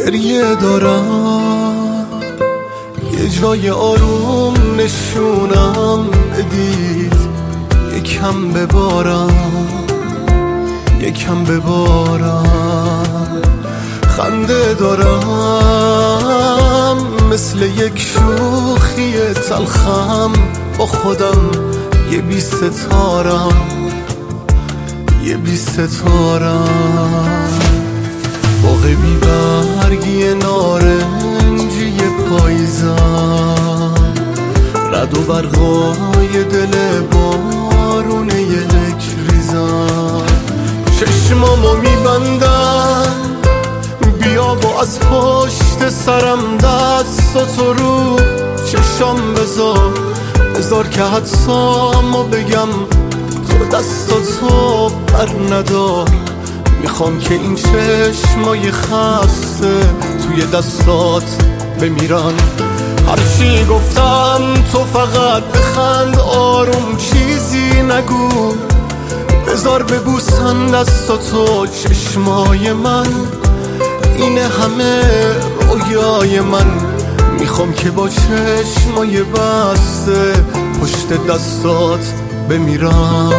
گریه دارم، یه جای آروم نشونم بدید، یکم ببارم یکم ببارم. خنده دارم مثل یک شوخی تلخم، با خودم یه بی ستارم یه بی ستارم. باغ بی برگی نارنجی پاییزم، رد و برقای دل بارونه یک ریزم. چشمامو میبندم بیا و از پشت سرم دستاتو رو چشام بذار که حدسامو بگم، تو دستاتو بر ندار. میخوام که این چشمای خسته توی دستات بمیرن. هرچی گفتم تو فقط بخند، آروم چیزی نگو، بذار ببوسن دستاتو چشمای من. اینه همه رویای من، میخوام که با چشمای بسته پشت دستات بمیرم.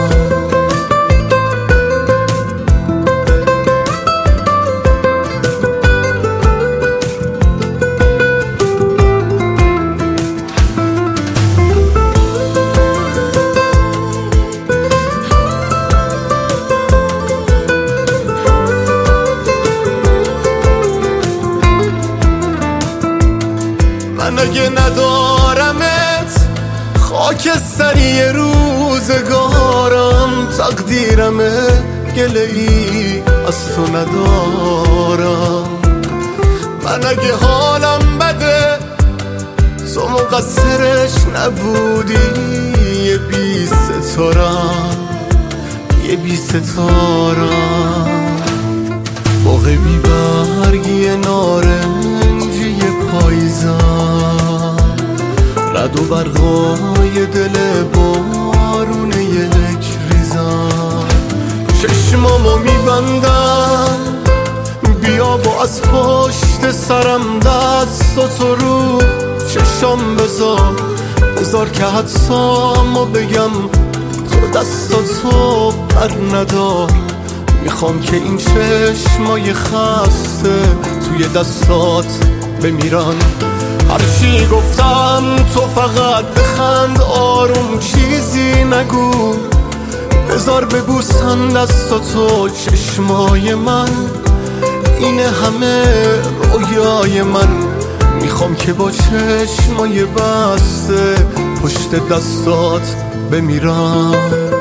من اگه ندارمت خاک سری روزگارم، تقدیرمه گله ای از تو ندارم. من اگه حالم بده تو مقصرش نبودی، یه بی ستارم یه بی ستارم. باغ بی برگی نارنجی پاییزم، رد و برقای دل بارونه یک ریزم. چشمامو میبندم بیا و از پشت سرم دستاتو رو چشام بذار که حدسامو بگم، تو دستاتو بر ندار. میخوام که این چشمای خسته توی دستات بمیرن. هرچی گفتم تو فقط بخند، آروم چیزی نگو، بذار ببوسن دستاتو چشمای من. اینه همه رویای من، میخوام که با چشمای بسته پشت دستات بمیرم.